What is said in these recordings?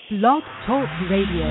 Blog Talk Radio.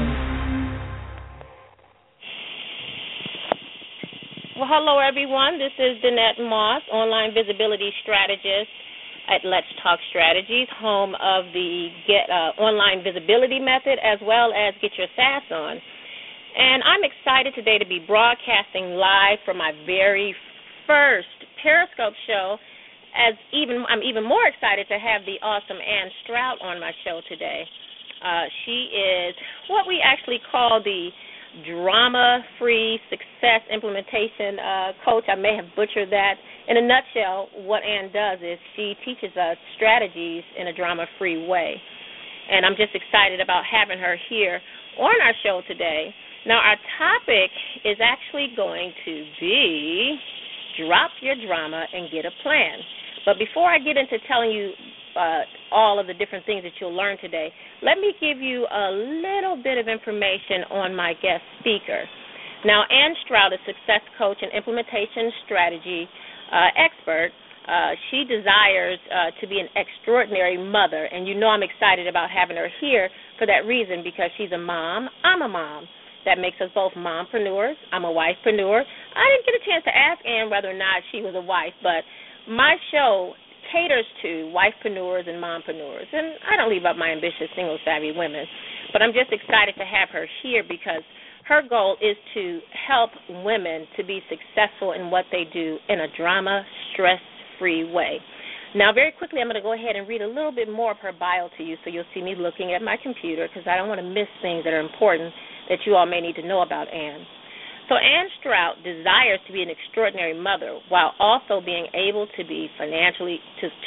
Well, hello, everyone. This is Danette Moss, online visibility strategist at Let's Talk Strategies, home of the online visibility method, as well as Get Your SaaS On. And I'm excited today to be broadcasting live from my very first Periscope show. I'm even more excited to have the awesome Ann Strout on my show today. She is what we actually call the drama-free success implementation coach. I may have butchered that. In a nutshell, what Ann does is she teaches us strategies in a drama-free way. And I'm just excited about having her here on our show today. Now, our topic is actually going to be drop your drama and get a plan. But before I get into telling you all of the different things that you'll learn today, let me give you a little bit of information on my guest speaker. Now, Ann Strout is success coach and implementation strategy expert. She desires to be an extraordinary mother, and you know I'm excited about having her here for that reason, because she's a mom. I'm a mom. That makes us both mompreneurs. I'm a wifepreneur. I didn't get a chance to ask Ann whether or not she was a wife, but my show caters to wifepreneurs and mompreneurs, and I don't leave out my ambitious, single, savvy women, but I'm just excited to have her here because her goal is to help women to be successful in what they do in a drama, stress-free way. Now, very quickly, I'm going to go ahead and read a little bit more of her bio to you, so you'll see me looking at my computer, because I don't want to miss things that are important that you all may need to know about Ann. So Ann Strout desires to be an extraordinary mother while also being able to be financially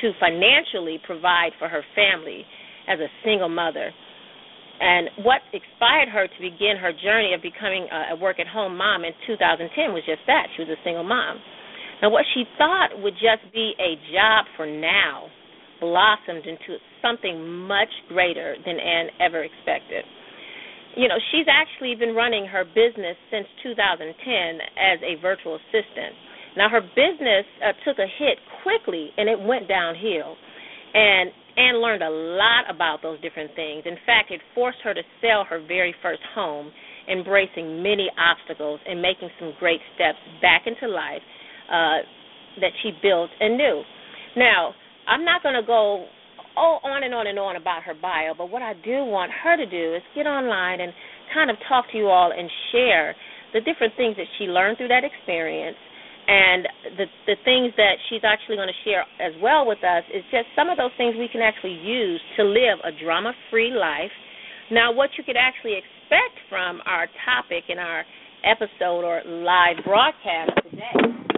provide for her family as a single mother. And what inspired her to begin her journey of becoming a work-at-home mom in 2010 was just that. She was a single mom. Now, what she thought would just be a job for now blossomed into something much greater than Ann ever expected. You know, she's actually been running her business since 2010 as a virtual assistant. Now, her business took a hit quickly, and it went downhill. And Ann learned a lot about those different things. In fact, it forced her to sell her very first home, embracing many obstacles and making some great steps back into life that she built anew. Now, I'm not going to go on and on and on about her bio, but what I do want her to do is get online and kind of talk to you all and share the different things that she learned through that experience, and the things that she's actually going to share as well with us is just some of those things we can actually use to live a drama-free life. Now, what you could actually expect from our topic in our episode or live broadcast today,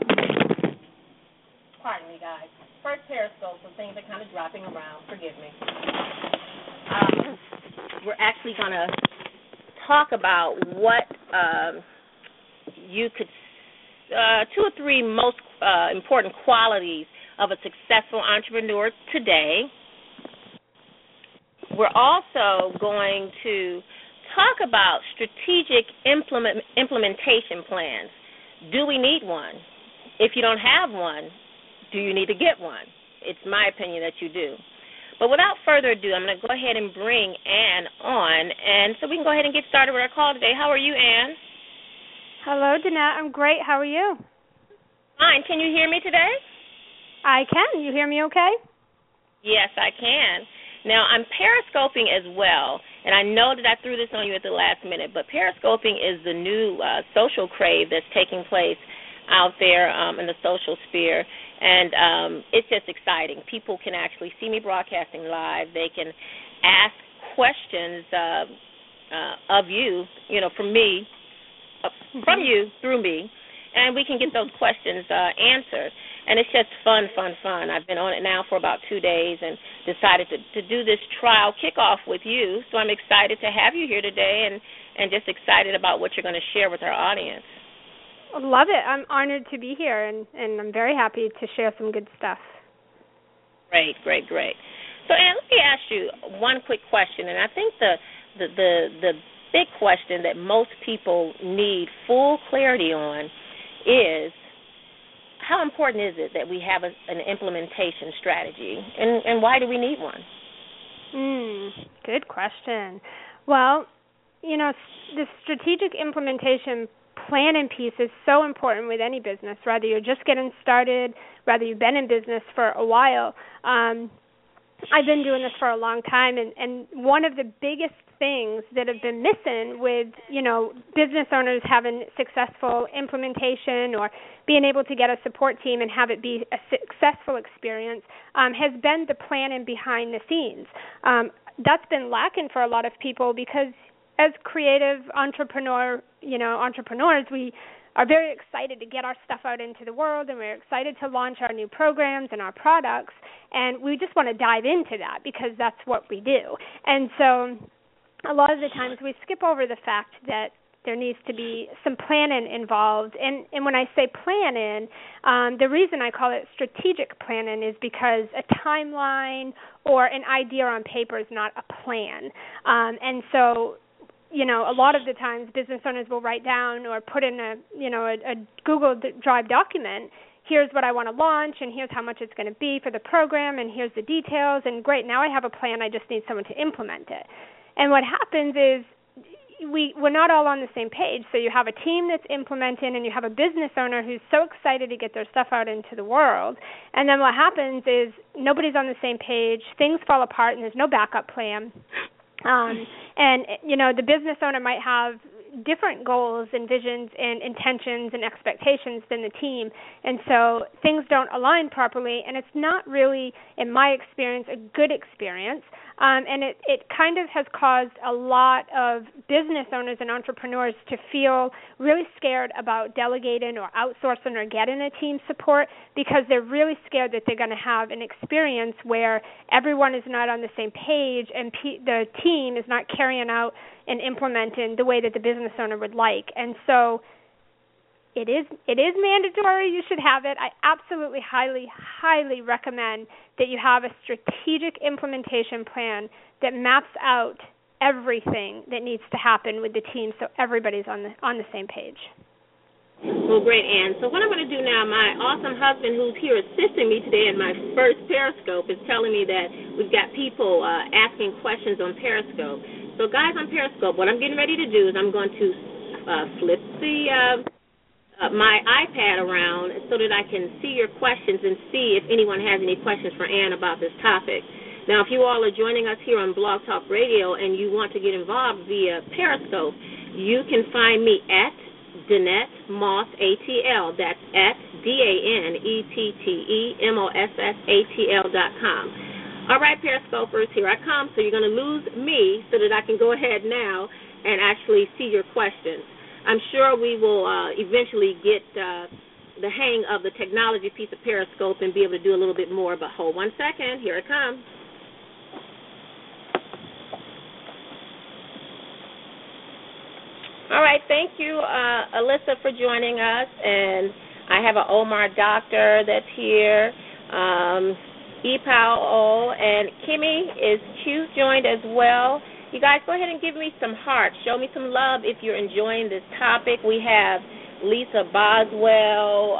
pardon me, guys. First Periscope, so things are kind of dropping around. Forgive me. We're actually going to talk about what you could, 2 or 3 most important qualities of a successful entrepreneur today. We're also going to talk about strategic implementation plans. Do we need one? If you don't have one, do you need to get one? It's my opinion that you do. But without further ado, I'm going to go ahead and bring Ann on, and so we can go ahead and get started with our call today. How are you, Ann? Hello, Danette. I'm great. How are you? Fine. Can you hear me today? I can. You hear me okay? Yes, I can. Now, I'm periscoping as well, and I know that I threw this on you at the last minute, but periscoping is the new social crave that's taking place out there in the social sphere, and it's just exciting. People can actually see me broadcasting live. They can ask questions of you, from me, from you through me, and we can get those questions answered. And it's just fun. I've been on it now for about 2 days and decided to do this trial kickoff with you, so I'm excited to have you here today and just excited about what you're going to share with our audience. Love it. I'm honored to be here, and I'm very happy to share some good stuff. Great. So, Ann, let me ask you one quick question, and I think the big question that most people need full clarity on is, how important is it that we have an implementation strategy, and why do we need one? Good question. Well, the strategic implementation planning piece is so important with any business, whether you're just getting started, whether you've been in business for a while. I've been doing this for a long time, and one of the biggest things that have been missing with, business owners having successful implementation or being able to get a support team and have it be a successful experience has been the planning behind the scenes. That's been lacking for a lot of people because as creative entrepreneurs, we are very excited to get our stuff out into the world, and we're excited to launch our new programs and our products, and we just want to dive into that because that's what we do. And so a lot of the times we skip over the fact that there needs to be some planning involved. And when I say planning, the reason I call it strategic planning is because a timeline or an idea on paper is not a plan. And so a lot of the times business owners will write down or put in a Google Drive document, here's what I want to launch, and here's how much it's going to be for the program, and here's the details, and great, now I have a plan, I just need someone to implement it. And what happens is we're not all on the same page, so you have a team that's implementing, and you have a business owner who's so excited to get their stuff out into the world, and then what happens is nobody's on the same page, things fall apart, and there's no backup plan. And the business owner might have different goals and visions and intentions and expectations than the team, and so things don't align properly, and it's not really, in my experience, a good experience. And it kind of has caused a lot of business owners and entrepreneurs to feel really scared about delegating or outsourcing or getting a team support because they're really scared that they're going to have an experience where everyone is not on the same page and the team is not carrying out and implementing the way that the business owner would like. And so it is mandatory. You should have it. I absolutely highly, highly recommend that you have a strategic implementation plan that maps out everything that needs to happen with the team so everybody's on the same page. Well, great, Ann. So what I'm going to do now, my awesome husband who's here assisting me today in my first Periscope is telling me that we've got people asking questions on Periscope. So, guys, on Periscope, what I'm getting ready to do is I'm going to flip my iPad around so that I can see your questions and see if anyone has any questions for Ann about this topic. Now, if you all are joining us here on Blog Talk Radio and you want to get involved via Periscope, you can find me at Danette Moss ATL. That's at DANETTEMOSSATL.com. All right, Periscopers, here I come. So you're going to lose me so that I can go ahead now and actually see your questions. I'm sure we will eventually get the hang of the technology piece of Periscope and be able to do a little bit more. But hold one second. Here it comes. All right. Thank you, Alyssa, for joining us. And I have an Omar Doctor that's here. Epao and Kimmy is joined as well. You guys go ahead and give me some hearts. Show me some love if you're enjoying this topic. We have Lisa Boswell,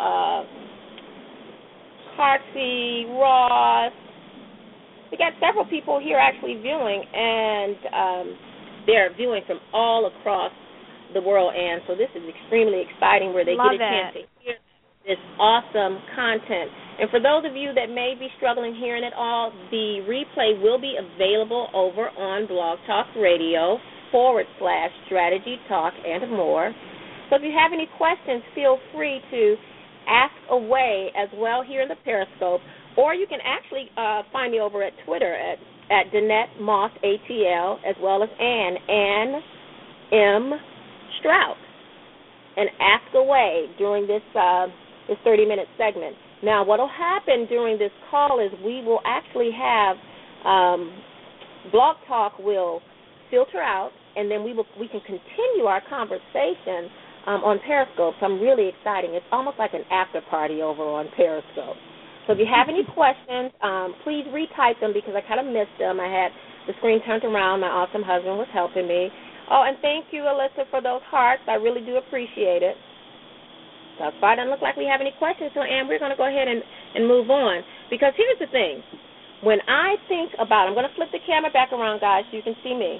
Hartsey, Ross. We got several people here actually viewing, and they're viewing from all across the world, and so this is extremely exciting where they get a chance to hear this awesome content. And for those of you that may be struggling hearing it all, the replay will be available over on Blog Talk Radio /Strategy Talk and more. So if you have any questions, feel free to ask away as well here in the Periscope, or you can actually find me over at Twitter at Danette Moss ATL, as well as Ann M. Strout, and ask away during this 30-minute segment. Now, what will happen during this call is we will actually have Blog Talk will filter out, and then we can continue our conversation on Periscope. So I'm really excited. It's almost like an after party over on Periscope. So if you have any questions, please retype them because I kind of missed them. I had the screen turned around. My awesome husband was helping me. Oh, and thank you, Alyssa, for those hearts. I really do appreciate it. So far, it doesn't look like we have any questions, so, Ann, we're going to go ahead and move on. Because here's the thing. When I think about, I'm going to flip the camera back around, guys, so you can see me.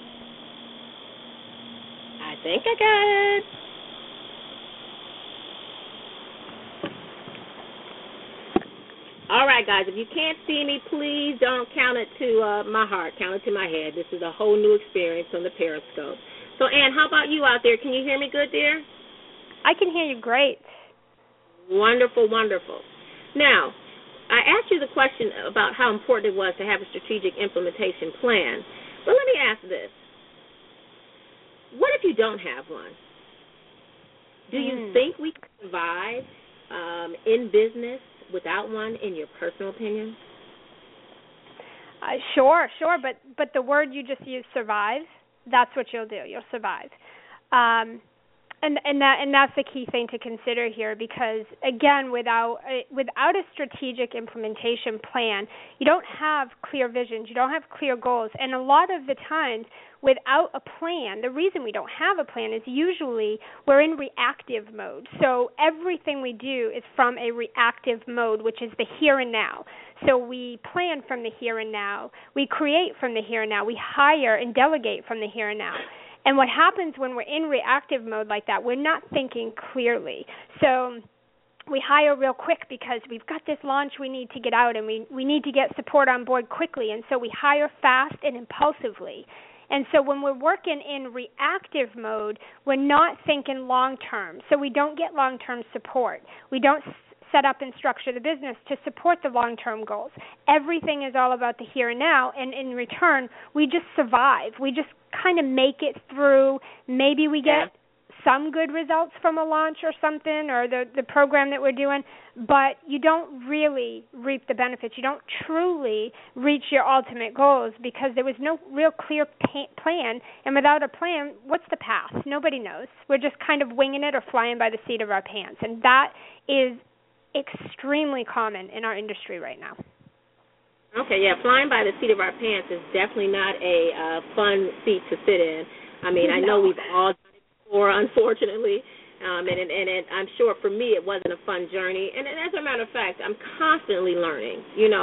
I think I got it. All right, guys, if you can't see me, please don't count it to my heart. Count it to my head. This is a whole new experience on the Periscope. So, Ann, how about you out there? Can you hear me good, dear? I can hear you great. Wonderful, wonderful. Now, I asked you the question about how important it was to have a strategic implementation plan. But let me ask this. What if you don't have one? Do you think we can survive in business without one, in your personal opinion? Sure, but the word you just used, survive, that's what you'll do. You'll survive. And that's the key thing to consider here, because again, without a strategic implementation plan, you don't have clear visions, you don't have clear goals, and a lot of the times without a plan, the reason we don't have a plan is usually we're in reactive mode. So everything we do is from a reactive mode, which is the here and now. So we plan from the here and now, we create from the here and now, we hire and delegate from the here and now. And what happens when we're in reactive mode like that, we're not thinking clearly. So we hire real quick because we've got this launch we need to get out, and we need to get support on board quickly. And so we hire fast and impulsively. And so when we're working in reactive mode, we're not thinking long-term. So we don't get long-term support. We don't set up and structure the business to support the long-term goals. Everything is all about the here and now, and in return, we just survive. We just kind of make it through. Maybe we get some good results from a launch or something, or the program that we're doing, but you don't really reap the benefits. You don't truly reach your ultimate goals because there was no real clear plan, and without a plan, what's the path? Nobody knows. We're just kind of winging it or flying by the seat of our pants, and that is extremely common in our industry right now. Okay, flying by the seat of our pants is definitely not a fun seat to sit in. I mean, I know we've all done it before, unfortunately, and I'm sure for me it wasn't a fun journey. And as a matter of fact, I'm constantly learning.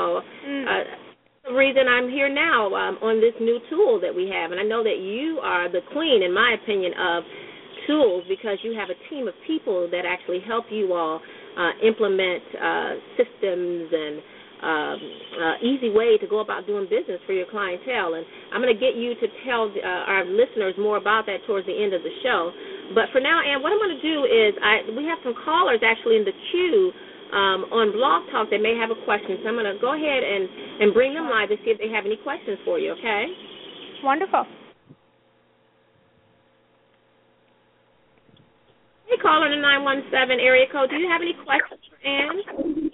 The reason I'm here now on this new tool that we have, and I know that you are the queen, in my opinion, of tools, because you have a team of people that actually help you all implement systems and easy way to go about doing business for your clientele. And I'm going to get you to tell our listeners more about that towards the end of the show. But for now, Ann, what I'm going to do is we have some callers actually in the queue on Blog Talk that may have a question. So I'm going to go ahead and bring them live to see if they have any questions for you, okay? Wonderful. Hey, caller in the 917 area code, do you have any questions for Ann?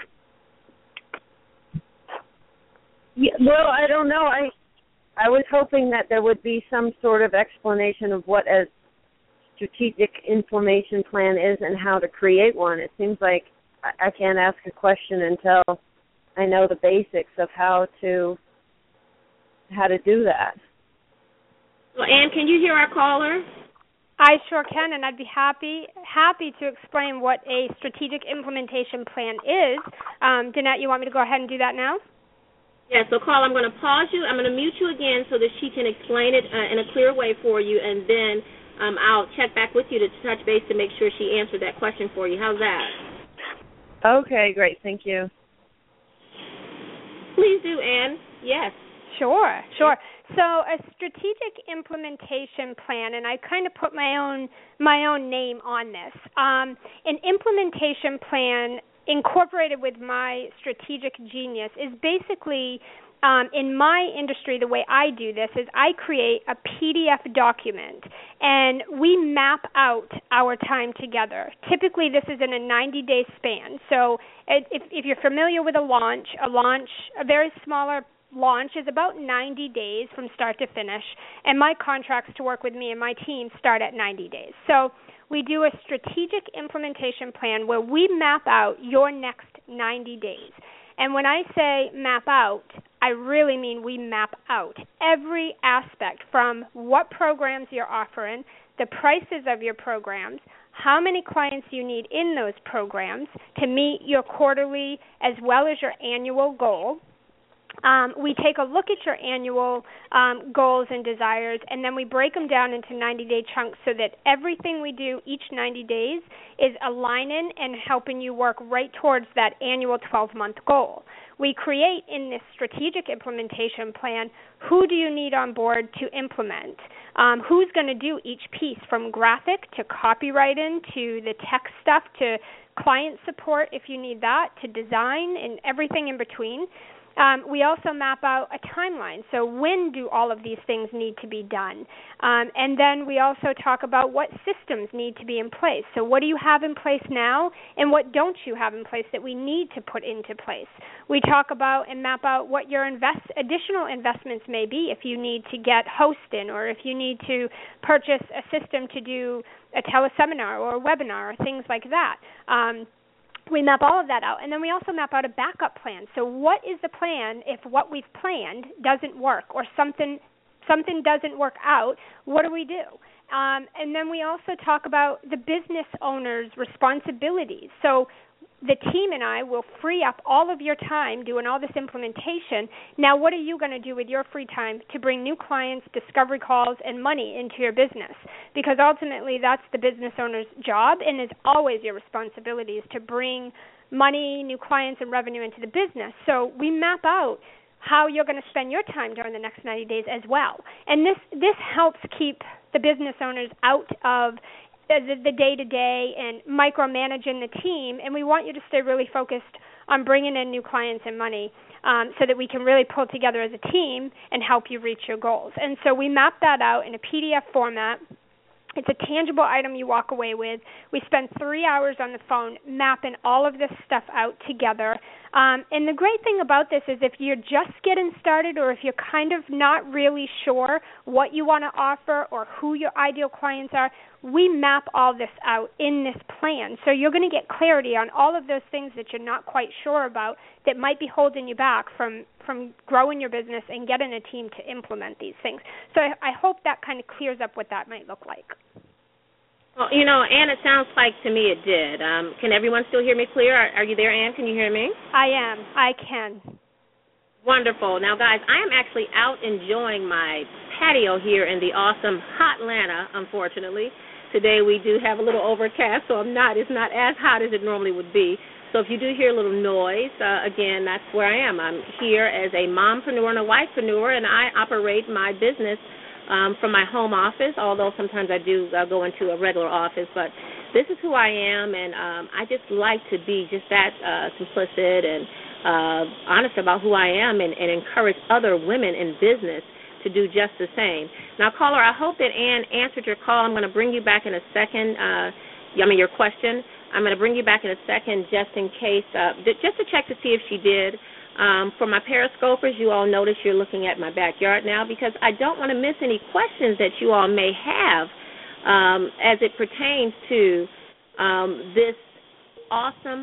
Yeah, well, I don't know. I was hoping that there would be some sort of explanation of what a strategic implementation plan is and how to create one. It seems like I can't ask a question until I know the basics of how to do that. Well, Ann, can you hear our caller? I sure can, and I'd be happy to explain what a strategic implementation plan is. Danette, you want me to go ahead and do that now? Yeah, so Carl, I'm going to pause you. I'm going to mute you again so that she can explain it in a clear way for you, and then I'll check back with you to touch base to make sure she answered that question for you. How's that? Okay, great. Thank you. Please do, Ann. Yes. Sure. So a strategic implementation plan, and I kind of put my own name on this. An implementation plan incorporated with my strategic genius is basically, in my industry, the way I do this is I create a PDF document, and we map out our time together. Typically, this is in a 90-day span. So if you're familiar with a launch, a very smaller launch is about 90 days from start to finish, and my contracts to work with me and my team start at 90 days. So we do a strategic implementation plan where we map out your next 90 days. And when I say map out, I really mean we map out every aspect from what programs you're offering, the prices of your programs, how many clients you need in those programs to meet your quarterly as well as your annual goal. we take a look at your annual goals and desires, and then we break them down into 90-day chunks so that everything we do each 90 days is aligning and helping you work right towards that annual 12-month goal. We create in this strategic implementation plan, who do you need on board to implement? Who's going to do each piece, from graphic to copywriting to the tech stuff to client support if you need that, to design and everything in between. We also map out a timeline. So when do all of these things need to be done? And then we also talk about what systems need to be in place. So what do you have in place now, and what don't you have in place that we need to put into place? We talk about and map out what your additional investments may be if you need to get hosting, or if you need to purchase a system to do a teleseminar or a webinar or things like that. We map all of that out, and then we also map out a backup plan. So what is the plan if what we've planned doesn't work, or something doesn't work out? What do we do? And then we also talk about the business owner's responsibilities. So the team and I will free up all of your time doing all this implementation. Now, what are you going to do with your free time to bring new clients, discovery calls, and money into your business? Because ultimately, that's the business owner's job, and it's always your responsibility is to bring money, new clients, and revenue into the business. So we map out how you're going to spend your time during the next 90 days as well. And this helps keep the business owners out of the day-to-day and micromanaging the team, and we want you to stay really focused on bringing in new clients and money so that we can really pull together as a team and help you reach your goals. And so we map that out in a PDF format. It's a tangible item you walk away with. We spend 3 hours on the phone mapping all of this stuff out together. And the great thing about this is if you're just getting started, or if you're kind of not really sure what you want to offer or who your ideal clients are, we map all this out in this plan. So you're going to get clarity on all of those things that you're not quite sure about that might be holding you back from growing your business and getting a team to implement these things. So I hope that kind of clears up what that might look like. Well, Ann, it sounds like to me it did. Can everyone still hear me clear? Are you there, Ann? Can you hear me? I am. I can. Wonderful. Now, guys, I am actually out enjoying my patio here in the awesome hot Atlanta, unfortunately. Today we do have a little overcast, so it's not as hot as it normally would be. So if you do hear a little noise, again, that's where I am. I'm here as a mompreneur and a wifepreneur, and I operate my business from my home office, although sometimes I do go into a regular office. But this is who I am, and I just like to be just that simplistic and honest about who I am, and encourage other women in business to do just the same. Now, caller, I hope that Ann answered your call. I'm going to bring you back in a second. Your question. I'm going to bring you back in a second just in case, just to check to see if she did. For my Periscopers, you all notice you're looking at my backyard now, because I don't want to miss any questions that you all may have as it pertains to this awesome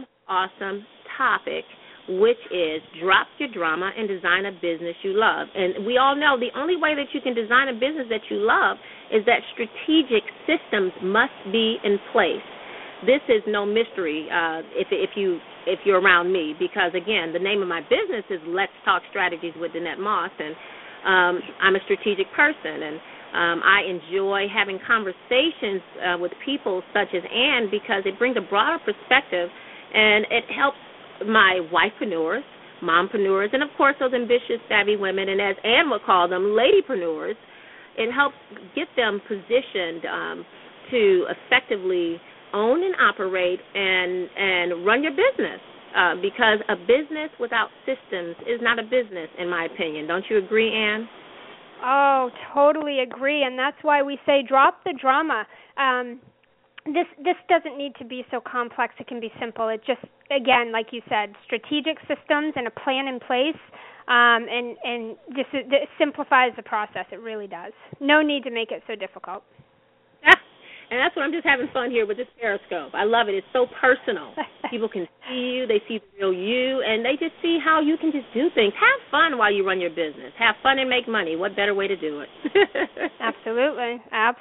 topic, which is drop your drama and design a business you love. And we all know the only way that you can design a business that you love is that strategic systems must be in place. This is no mystery if you're around me, because, again, the name of my business is Let's Talk Strategies with Danette Moss, and I'm a strategic person, and I enjoy having conversations with people such as Ann, because it brings a broader perspective, and it helps my wifepreneurs, mompreneurs, and, of course, those ambitious, savvy women, and as Ann would call them, ladypreneurs. It helps get them positioned to effectively own and operate and run your business, because a business without systems is not a business, in my opinion. Don't you agree, Ann? Oh, totally agree, and that's why we say drop the drama. This doesn't need to be so complex. It can be simple. It just, again, like you said, strategic systems and a plan in place, and just it simplifies the process. It really does. No need to make it so difficult. And that's what I'm just having fun here with this Periscope. I love it. It's so personal. People can see you. They see the real you, and they just see how you can just do things. Have fun while you run your business. Have fun and make money. What better way to do it? Absolutely.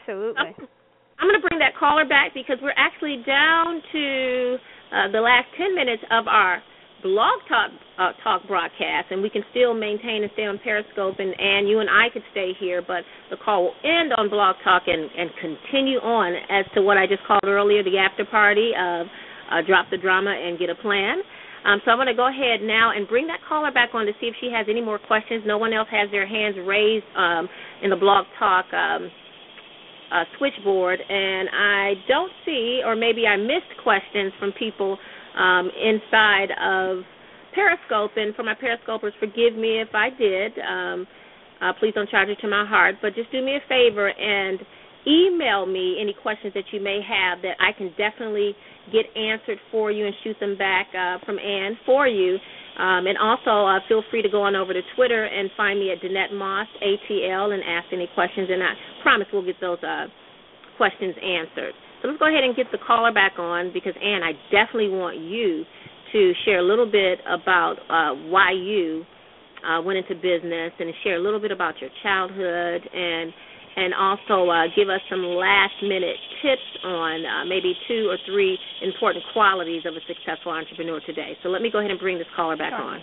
I'm going to bring that caller back, because we're actually down to the last 10 minutes of our Blog Talk broadcast, and we can still maintain and stay on Periscope, and you and I could stay here, but the call will end on Blog Talk and continue on as to what I just called earlier, the after party of Drop the Drama and Get a Plan. So I'm going to go ahead now and bring that caller back on to see if she has any more questions. No one else has their hands raised in the Blog Talk switchboard, and I don't see, or maybe I missed questions from people inside of Periscope. And for my Periscopers, forgive me if I did. Please don't charge it to my heart, but just do me a favor and email me any questions that you may have that I can definitely get answered for you and shoot them back from Ann for you. And also feel free to go on over to Twitter and find me at Danette Moss, ATL, and ask any questions, and I promise we'll get those questions answered. So let's go ahead and get the caller back on, because, Ann, I definitely want you to share a little bit about why you went into business, and share a little bit about your childhood, and also give us some last-minute tips on maybe 2 or 3 important qualities of a successful entrepreneur today. So let me go ahead and bring this caller back on.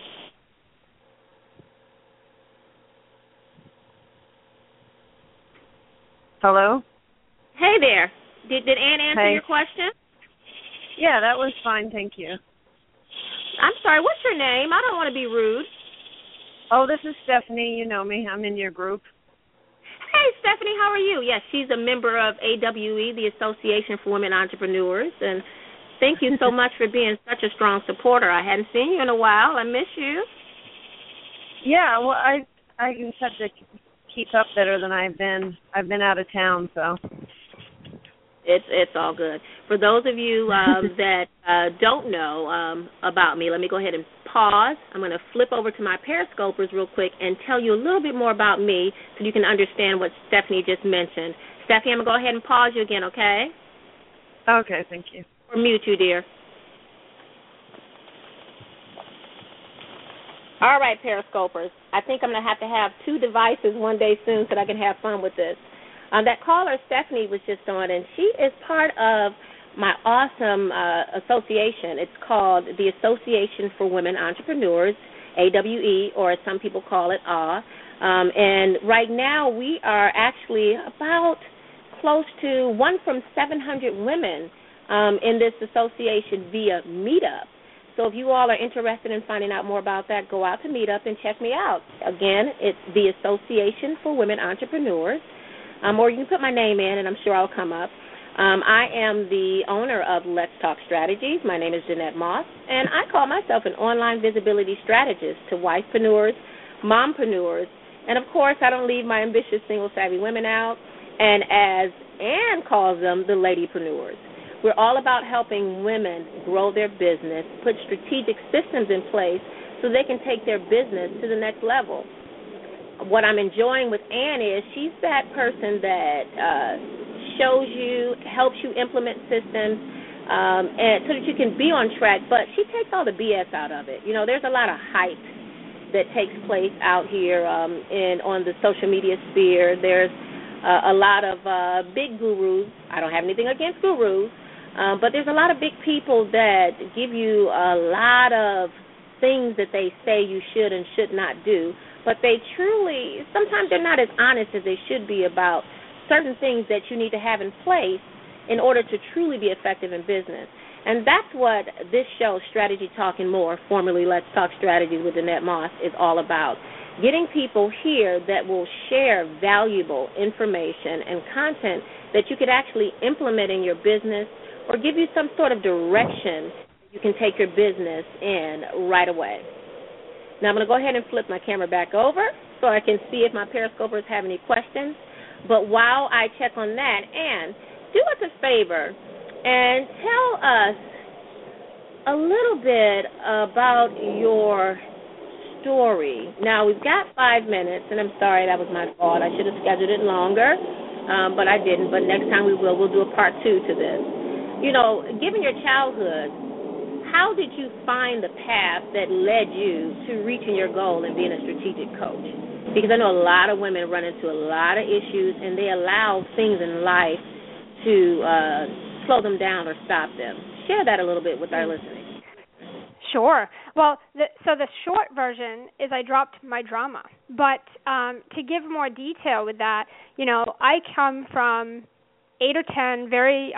Hello? Hey there. Did Ann answer your question? Yeah, that was fine, thank you. I'm sorry, what's your name? I don't want to be rude. Oh, this is Stephanie. You know me. I'm in your group. Hey, Stephanie, how are you? Yes, she's a member of AWE, the Association for Women Entrepreneurs, and thank you so much for being such a strong supporter. I hadn't seen you in a while. I miss you. Yeah, well, I just have to keep up better than I've been. I've been out of town, so. It's all good. For those of you that don't know about me, let me go ahead and pause. I'm going to flip over to my Periscopers real quick and tell you a little bit more about me so you can understand what Stephanie just mentioned. Stephanie, I'm going to go ahead and pause you again, okay? Okay, thank you. Or mute you, dear. All right, Periscopers. I think I'm going to have 2 devices one day soon so that I can have fun with this. That caller, Stephanie, was just on, and she is part of my awesome association. It's called the Association for Women Entrepreneurs, AWE, or as some people call it, AWE. And right now we are actually about close to 1 from 700 women in this association via Meetup. So if you all are interested in finding out more about that, go out to Meetup and check me out. Again, it's the Association for Women Entrepreneurs. Or you can put my name in, and I'm sure I'll come up. I am the owner of Let's Talk Strategies. My name is Danette Moss, and I call myself an online visibility strategist to wifepreneurs, mompreneurs, and, of course, I don't leave my ambitious, single, savvy women out, and as Ann calls them, the ladypreneurs. We're all about helping women grow their business, put strategic systems in place so they can take their business to the next level. What I'm enjoying with Ann is she's that person that shows you, helps you implement systems, and so that you can be on track, but she takes all the BS out of it. You know, there's a lot of hype that takes place out here on the social media sphere. There's a lot of big gurus. I don't have anything against gurus, but there's a lot of big people that give you a lot of things that they say you should and should not do. But they truly, sometimes they're not as honest as they should be about certain things that you need to have in place in order to truly be effective in business. And that's what this show, Strategy Talking More, formerly Let's Talk Strategies with Danette Moss, is all about. Getting people here that will share valuable information and content that you could actually implement in your business or give you some sort of direction you can take your business in right away. Now I'm going to go ahead and flip my camera back over so I can see if my Periscopers have any questions. But while I check on that, Ann, do us a favor and tell us a little bit about your story. Now, we've got 5 minutes, and I'm sorry, that was my fault. I should have scheduled it longer, but I didn't. But next time we will. We'll do a part 2 to this. You know, given your childhood, how did you find the path that led you to reaching your goal and being a strategic coach? Because I know a lot of women run into a lot of issues, and they allow things in life to slow them down or stop them. Share that a little bit with our listeners. Sure. Well, so the short version is I dropped my drama. But to give more detail with that, I come from 8 or 10 very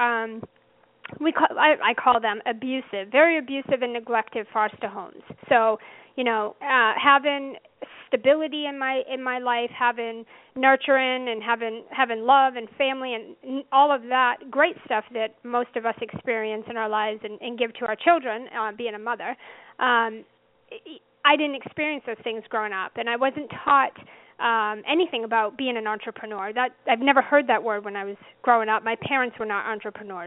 I call them abusive, very abusive and neglected foster homes. So, having stability in my life, having nurturing and having love and family and all of that great stuff that most of us experience in our lives and give to our children, being a mother. I didn't experience those things growing up, and I wasn't taught anything about being an entrepreneur. That I've never heard that word when I was growing up. My parents were not entrepreneurs.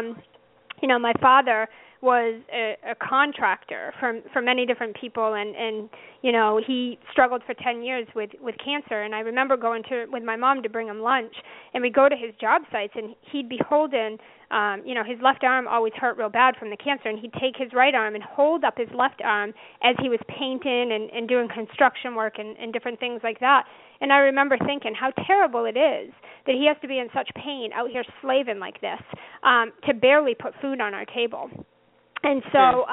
My father was a contractor for many different people, and he struggled for 10 years with cancer. And I remember going with my mom to bring him lunch, and we'd go to his job sites, and he'd be holding, his left arm always hurt real bad from the cancer, and he'd take his right arm and hold up his left arm as he was painting and doing construction work and different things like that. And I remember thinking how terrible it is that he has to be in such pain out here slaving like this to barely put food on our table. And so,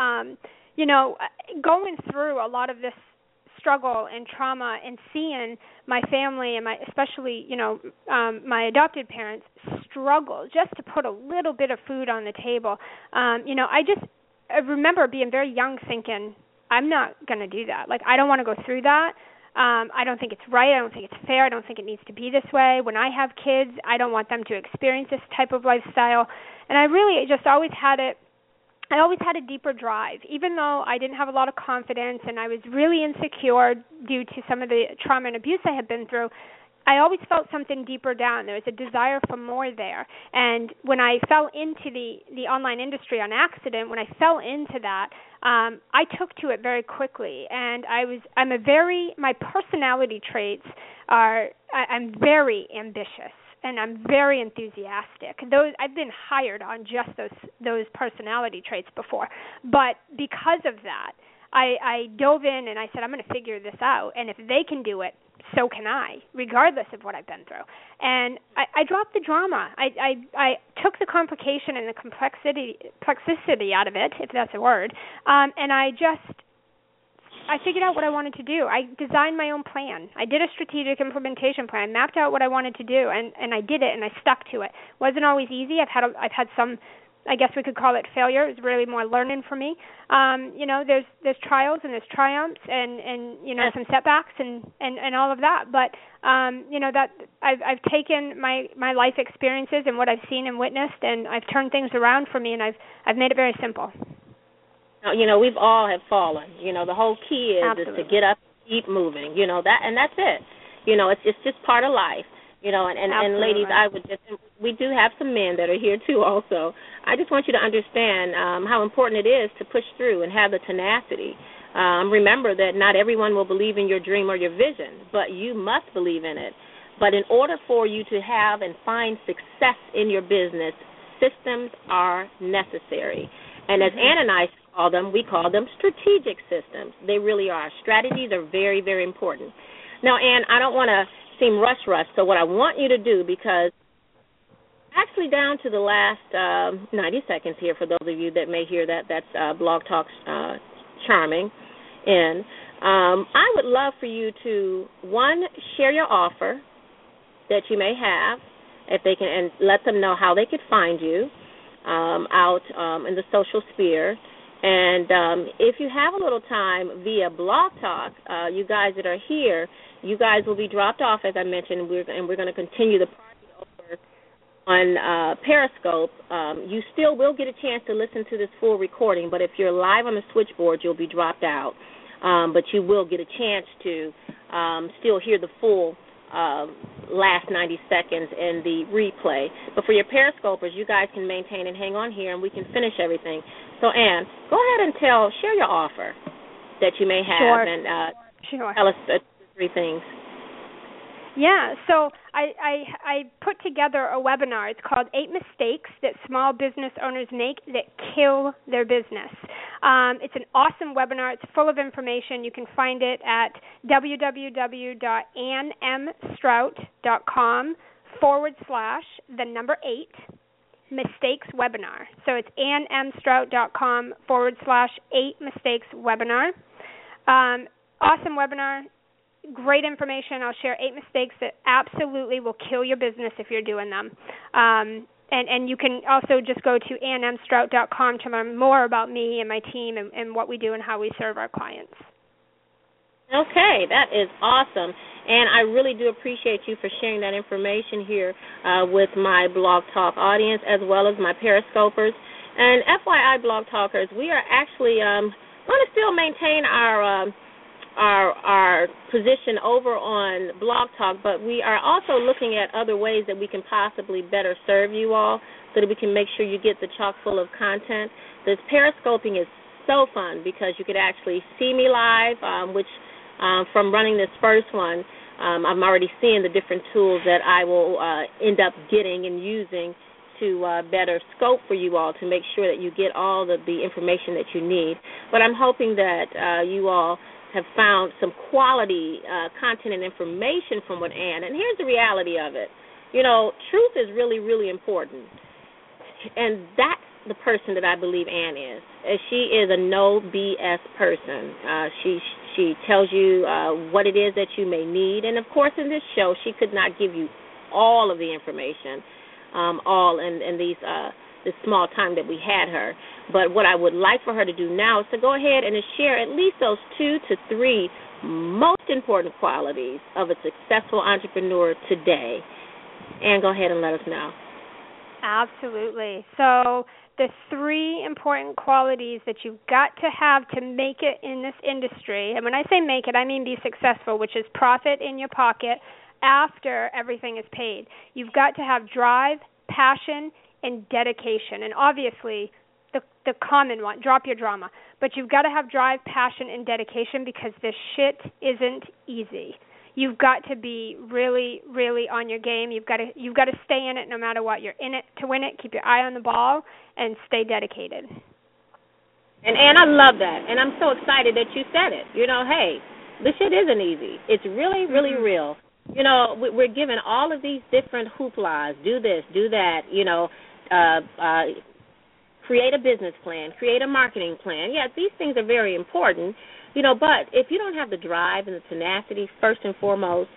going through a lot of this struggle and trauma and seeing my family and especially my adopted parents struggle just to put a little bit of food on the table, I remember being very young thinking, I'm not going to do that. Like, I don't want to go through that. I don't think it's right. I don't think it's fair. I don't think it needs to be this way. When I have kids, I don't want them to experience this type of lifestyle. And I really just always had a deeper drive, even though I didn't have a lot of confidence and I was really insecure due to some of the trauma and abuse I had been through. I always felt something deeper down. There was a desire for more there. And when I fell into the online industry on accident, when I fell into that, I took to it very quickly. And my personality traits I'm very ambitious. And I'm very enthusiastic. I've been hired on just those personality traits before. But because of that, I dove in and I said, I'm going to figure this out. And if they can do it, so can I, regardless of what I've been through. And I dropped the drama. I took the complication and the complexity out of it, if that's a word, and I figured out what I wanted to do. I designed my own plan. I did a strategic implementation plan, mapped out what I wanted to do, and I did it, and I stuck to it. It wasn't always easy. I've had some, I guess we could call it failure. It was really more learning for me. There's trials and there's triumphs and some setbacks and all of that. But that I've taken my life experiences and what I've seen and witnessed, and I've turned things around for me, and I've made it very simple. We've all have fallen. The whole key is to get up, keep moving. And that's it. It's just part of life. And ladies, we do have some men that are here too also. I just want you to understand how important it is to push through and have the tenacity. Remember that not everyone will believe in your dream or your vision, but you must believe in it. But in order for you to have and find success in your business, systems are necessary. And as Ann and I we call them strategic systems. They really are. Strategies are very, very important. Now, Ann, I don't want to seem rush, so what I want you to do, because actually down to the last 90 seconds here, for those of you that may hear that's Blog Talk charming, and I would love for you to, one, share your offer that you may have, if they can, and let them know how they could find you out in the social sphere. And if you have a little time via Blog Talk, you guys that are here, you guys will be dropped off, as I mentioned, and we're going to continue the party over on Periscope. You still will get a chance to listen to this full recording, but if you're live on the switchboard, you'll be dropped out. But you will get a chance to still hear the full last 90 seconds in the replay. But for your Periscopers, you guys can maintain and hang on here, and we can finish everything. So, Ann, go ahead and share your offer that you may have. Sure. And sure. Tell us 3 things. Yeah, so I put together a webinar. It's called 8 Mistakes That Small Business Owners Make That Kill Their Business. It's an awesome webinar. It's full of information. You can find it at www.annmstrout.com/8. Mistakes Webinar. So it's AnnMStrout.com/8mistakes-webinar. Awesome webinar. Great information. I'll share 8 mistakes that absolutely will kill your business if you're doing them. And you can also just go to AnnMStrout.com to learn more about me and my team and what we do and how we serve our clients. Okay, that is awesome. And I really do appreciate you for sharing that information here with my Blog Talk audience as well as my Periscopers. And FYI, Blog Talkers, we are actually going to still maintain our position over on Blog Talk, but we are also looking at other ways that we can possibly better serve you all so that we can make sure you get the chock full of content. This Periscoping is so fun because you could actually see me live, which from running this first one, I'm already seeing the different tools that I will end up getting and using to better scope for you all to make sure that you get all the information that you need. But I'm hoping that you all have found some quality content and information from what Ann, and here's the reality of it. You know, truth is really, really important, and that's the person that I believe Ann is. She is a no BS person. She tells you what it is that you may need, and of course in this show she could not give you all of the information, all in these this small time that we had her. But what I would like for her to do now is to go ahead and to share at least those 2 to 3 most important qualities of a successful entrepreneur today. And go ahead and let us know. Absolutely. So the 3 important qualities that you've got to have to make it in this industry, and when I say make it, I mean be successful, which is profit in your pocket after everything is paid. You've got to have drive, passion, and dedication. And obviously the common one, drop your drama. But you've got to have drive, passion, and dedication because this shit isn't easy. You've got to be really, really on your game. You've got to stay in it no matter what. You're in it to win it. Keep your eye on the ball and stay dedicated. And I love that. And I'm so excited that you said it. You know, hey, this shit isn't easy. It's really, really real. You know, we're given all of these different hooplas. Do this, do that, you know, create a business plan, create a marketing plan. Yeah, these things are very important, you know, but if you don't have the drive and the tenacity, first and foremost,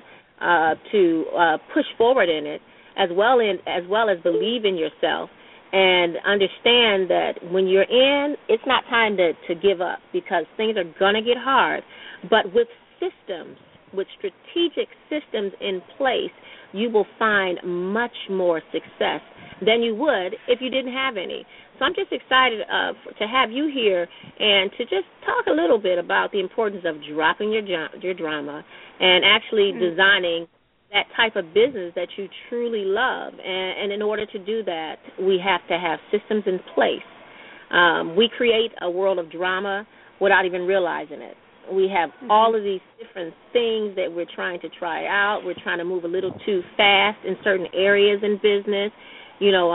to push forward in it, as well as believe in yourself and understand that when you're in, it's not time to give up because things are going to get hard. But with systems, with strategic systems in place, you will find much more success than you would if you didn't have any. So I'm just excited to have you here and to just talk a little bit about the importance of dropping your drama and actually designing that type of business that you truly love. And in order to do that, we have to have systems in place. We create a world of drama without even realizing it. We have all of these different things that we're trying to try out. We're trying to move a little too fast in certain areas in business. You know,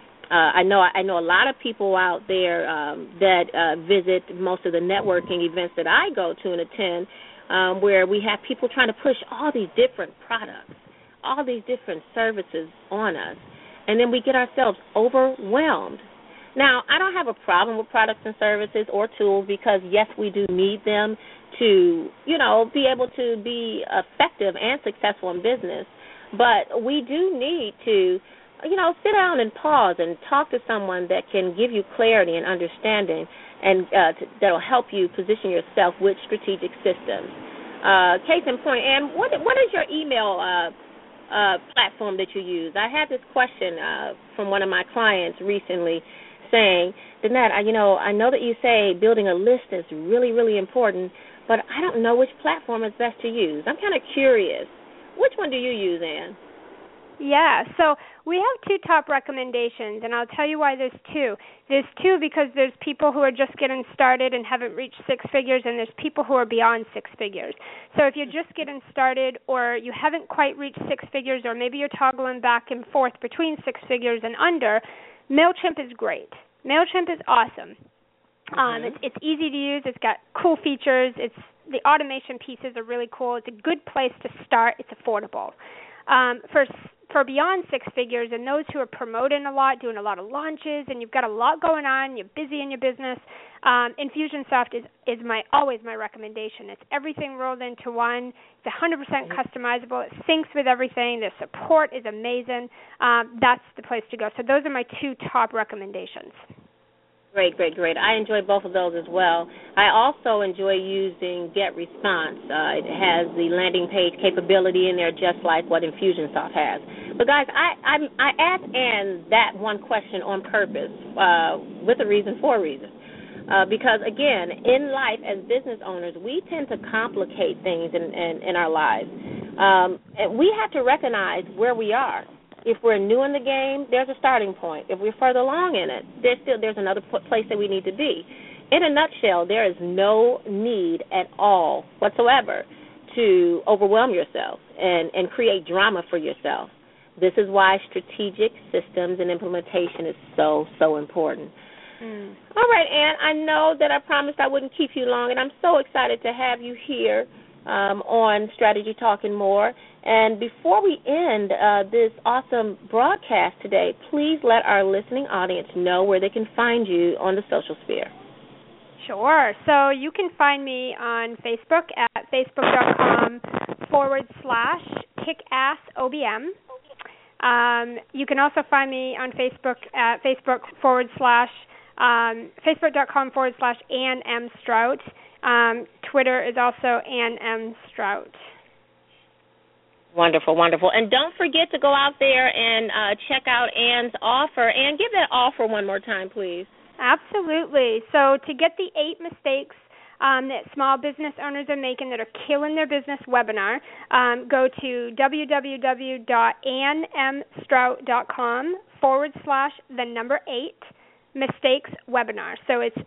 I know a lot of people out there that visit most of the networking events that I go to and attend, where we have people trying to push all these different products, all these different services on us, and then we get ourselves overwhelmed. Now, I don't have a problem with products and services or tools because, yes, we do need them to, you know, be able to be effective and successful in business. But we do need to, you know, sit down and pause and talk to someone that can give you clarity and understanding and that will help you position yourself with strategic systems. Case in point, Ann, what is your email platform that you use? I had this question from one of my clients recently saying, Danette, I know that you say building a list is really, really important, but I don't know which platform is best to use. I'm kind of curious. Which one do you use, Ann? Yeah, so we have 2 top recommendations, and I'll tell you why there's 2. There's 2 because there's people who are just getting started and haven't reached 6 figures, and there's people who are beyond 6 figures. So if you're just getting started or you haven't quite reached 6 figures or maybe you're toggling back and forth between 6 figures and under, MailChimp is great. MailChimp is awesome. It's easy to use. It's got cool features. The automation pieces are really cool. It's a good place to start. It's affordable. For for beyond six figures and those who are promoting a lot, doing a lot of launches, and you've got a lot going on, you're busy in your business, Infusionsoft is always my recommendation. It's everything rolled into one. It's 100% customizable. It syncs with everything. The support is amazing. That's the place to go. So those are my two top recommendations. Great. I enjoy both of those as well. I also enjoy using GetResponse. It has the landing page capability in there just like what Infusionsoft has. But, guys, I asked Ann that one question on purpose with a reason for a reason. Because, again, in life as business owners, we tend to complicate things in our lives. And we have to recognize where we are. If we're new in the game, there's a starting point. If we're further along in it, there's another place that we need to be. In a nutshell, there is no need at all whatsoever to overwhelm yourself and create drama for yourself. This is why strategic systems and implementation is so important. All right, Ann, I know that I promised I wouldn't keep you long, and I'm so excited to have you here on Strategy Talking More. And before we end this awesome broadcast today, please let our listening audience know where they can find you on the social sphere. Sure. So you can find me on Facebook at facebook.com/kickassobm. You can also find me on Facebook at facebook.com/Ann M. Strout. Twitter is also Ann M. Strout. Wonderful. And don't forget to go out there and check out Ann's offer. And give that offer one more time, please. Absolutely. So to get the 8 mistakes that small business owners are making that are killing their business webinar, go to www.annmstrout.com/8 mistakes webinar. So it's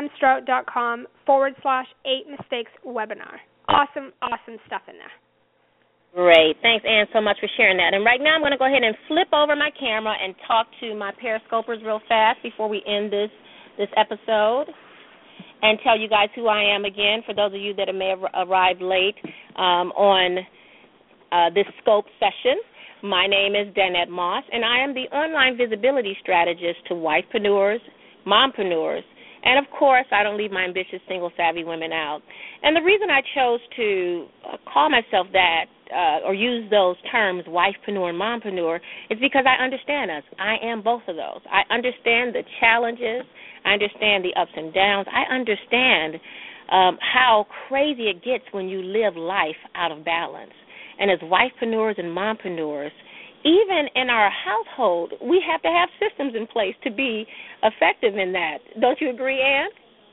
annmstrout.com/8 mistakes webinar. Awesome stuff in there. Great. Thanks, Ann, so much for sharing that. And right now I'm going to go ahead and flip over my camera and talk to my Periscopers real fast before we end this episode and tell you guys who I am again, for those of you that may have arrived late on this scope session. My name is Danette Moss, and I am the online visibility strategist to wifepreneurs, mompreneurs, and, of course, I don't leave my ambitious, single, savvy women out. And the reason I chose to call myself that or use those terms, wifepreneur and mompreneur, is because I understand us. I am both of those. I understand the challenges. I understand the ups and downs. I understand how crazy it gets when you live life out of balance. And as wifepreneurs and mompreneurs, even in our household, we have to have systems in place to be effective in that. Don't you agree, Ann?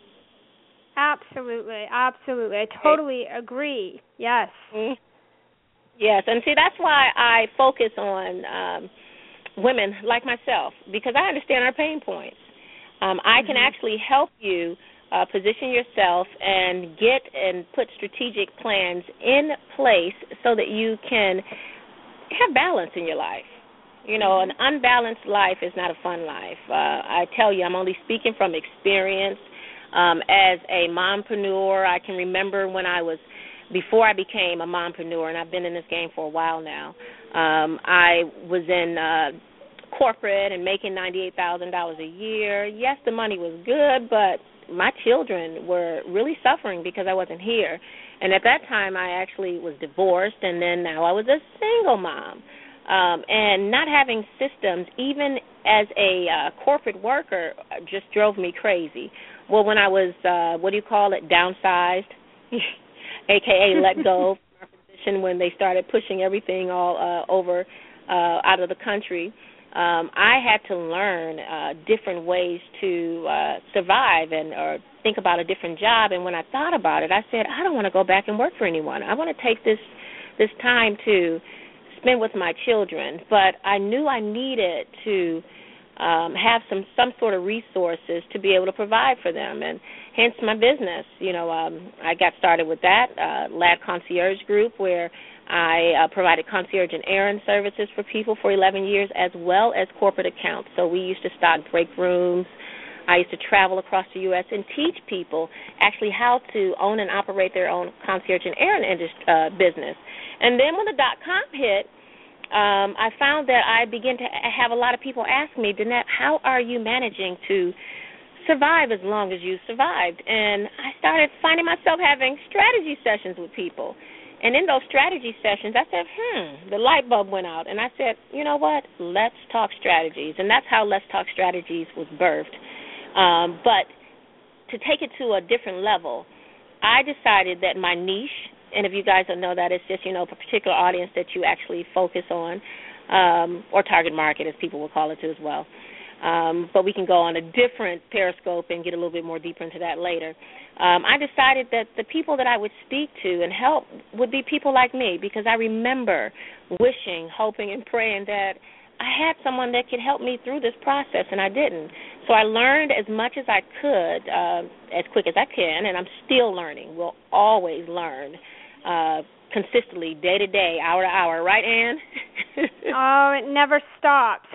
Absolutely. I totally agree. Yes. Mm-hmm. Yes, and see, that's why I focus on women like myself, because I understand our pain points. I can actually help you position yourself and get and put strategic plans in place so that you can have balance in your life. You know, an unbalanced life is not a fun life. I tell you, I'm only speaking from experience. As a mompreneur, I can remember when before I became a mompreneur, and I've been in this game for a while now, I was in corporate and making $98,000 a year. Yes, the money was good, but my children were really suffering because I wasn't here. And at that time, I actually was divorced, and then now I was a single mom. And not having systems, even as a corporate worker, just drove me crazy. Well, when I was, downsized, a.k.a. let go from our position when they started pushing everything all over out of the country, I had to learn different ways to survive or think about a different job. And when I thought about it, I said, I don't want to go back and work for anyone. I want to take this time to spend with my children. But I knew I needed to have some sort of resources to be able to provide for them, and hence my business. You know, I got started with that, Lad Concierge Group, where I provided concierge and errand services for people for 11 years, as well as corporate accounts. So we used to stock break rooms. I used to travel across the U.S. and teach people actually how to own and operate their own concierge and errand business. And then when the dot-com hit, I found that I began to have a lot of people ask me, Danette, how are you managing to survive as long as you survived? And I started finding myself having strategy sessions with people. And in those strategy sessions, I said, the light bulb went out. And I said, you know what, let's talk strategies. And that's how Let's Talk Strategies was birthed. But to take it to a different level, I decided that my niche, and if you guys don't know that, it's just, a particular audience that you actually focus on, or target market, as people will call it too as well. But we can go on a different Periscope and get a little bit more deeper into that later. I decided that the people that I would speak to and help would be people like me, because I remember wishing, hoping, and praying that I had someone that could help me through this process, and I didn't. So I learned as much as I could, as quick as I can, and I'm still learning. We'll always learn consistently, day to day, hour to hour. Right, Ann? Oh, it never stops.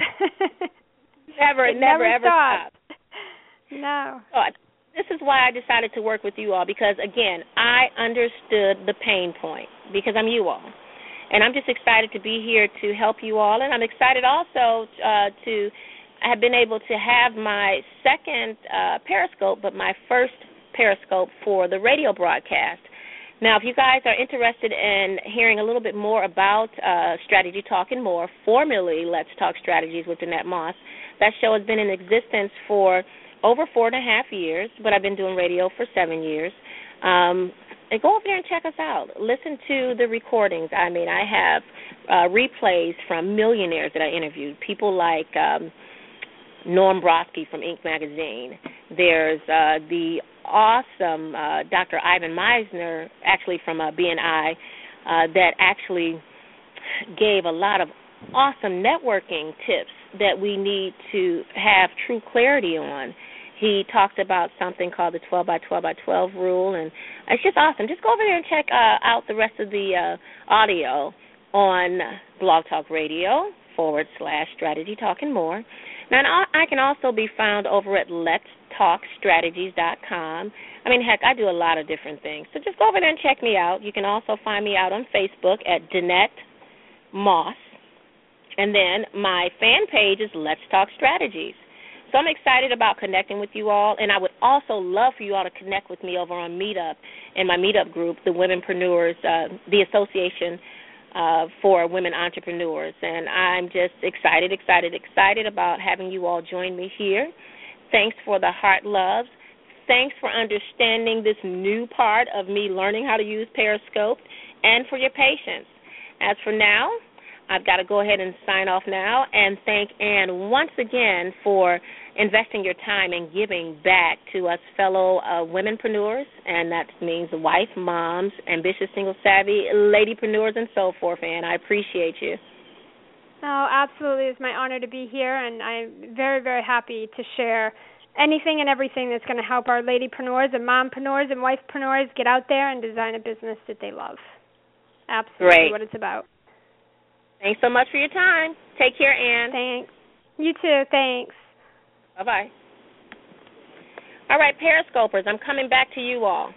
It never ever stops. No. So this is why I decided to work with you all, because, again, I understood the pain point, because I'm you all. And I'm just excited to be here to help you all. And I'm excited also to have been able to have my second Periscope, but my first Periscope for the radio broadcast. Now, if you guys are interested in hearing a little bit more about Strategy Talk and More, formerly Let's Talk Strategies with Danette Moss, that show has been in existence for over 4.5 years, but I've been doing radio for 7 years. And go over there and check us out. Listen to the recordings. I mean, I have replays from millionaires that I interviewed, people like Norm Brodsky from Inc. magazine. There's the awesome Dr. Ivan Meisner, actually from BNI, that actually gave a lot of awesome networking tips that we need to have true clarity on. He talked about something called the 12 by 12 by 12 rule, and it's just awesome. Just go over there and check out the rest of the audio on Blog Talk Radio /Strategy Talk and More. Now, I can also be found over at letstalkstrategies.com. I mean, heck, I do a lot of different things. So just go over there and check me out. You can also find me out on Facebook at Danette Moss. And then my fan page is Let's Talk Strategies. So I'm excited about connecting with you all, and I would also love for you all to connect with me over on Meetup, in my Meetup group, the Womenpreneurs, the Association for Women Entrepreneurs. And I'm just excited about having you all join me here. Thanks for the heart loves. Thanks for understanding this new part of me learning how to use Periscope, and for your patience. As for now, I've got to go ahead and sign off now and thank Ann once again for investing your time and giving back to us fellow womenpreneurs, and that means wife, moms, ambitious, single, savvy, ladypreneurs, and so forth, Ann. I appreciate you. Oh, absolutely. It's my honor to be here, and I'm very, very happy to share anything and everything that's going to help our ladypreneurs and mompreneurs and wifepreneurs get out there and design a business that they love. Absolutely. Great. What it's about. Thanks so much for your time. Take care, Ann. Thanks. You too. Thanks. Bye-bye. All right, Periscopers, I'm coming back to you all.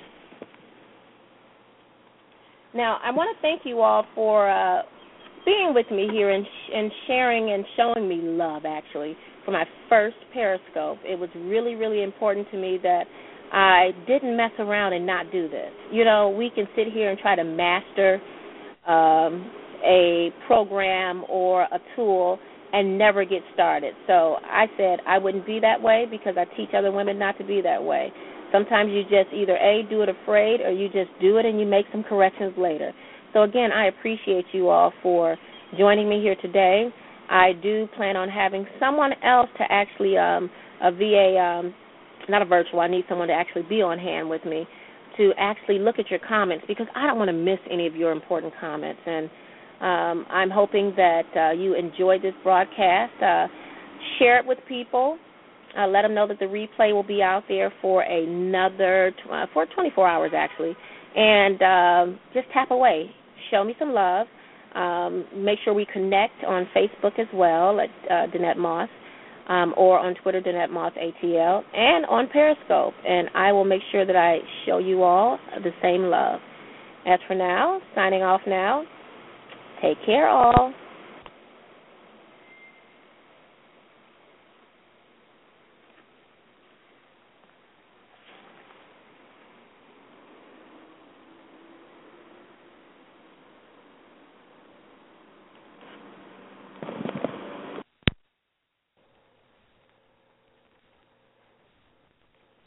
Now, I want to thank you all for being with me here and sharing and showing me love, actually, for my first Periscope. It was really, really important to me that I didn't mess around and not do this. You know, we can sit here and try to master a program or a tool and never get started. So I said I wouldn't be that way because I teach other women not to be that way. Sometimes you just either, A, do it afraid, or you just do it and you make some corrections later. So, again, I appreciate you all for joining me here today. I do plan on having someone else to actually, not a virtual, I need someone to actually be on hand with me to actually look at your comments because I don't want to miss any of your important comments. And I'm hoping that you enjoyed this broadcast. Share it with people. Let them know that the replay will be out there for another for 24 hours, actually. And just tap away. Show me some love. Make sure we connect on Facebook as well at Danette Moss, or on Twitter, Danette Moss ATL, and on Periscope. And I will make sure that I show you all the same love. As for now, signing off now. Take care, all.